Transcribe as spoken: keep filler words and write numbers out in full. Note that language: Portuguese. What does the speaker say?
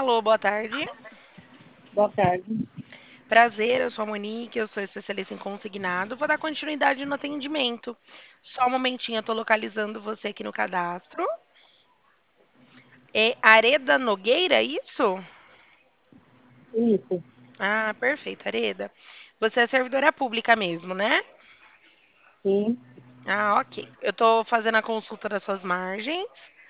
Alô, boa tarde. Boa tarde. Prazer, eu sou a Monique, eu sou especialista em consignado. Vou dar continuidade no atendimento. Só um momentinho, eu tô localizando você aqui no cadastro. É Areda Nogueira, isso? Isso, Ah, perfeito, Areda. Você é servidora pública mesmo, né? sim. Ah, ok. Eu tô fazendo a consulta das suas margens.